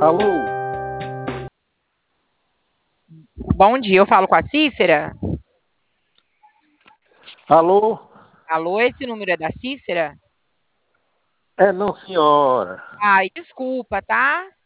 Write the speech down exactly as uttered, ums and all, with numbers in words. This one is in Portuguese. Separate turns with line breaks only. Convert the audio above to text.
Alô?
Bom dia, eu falo com a Cícera.
Alô?
Alô, esse número é da Cícera?
É não, senhora.
Ai, desculpa, tá?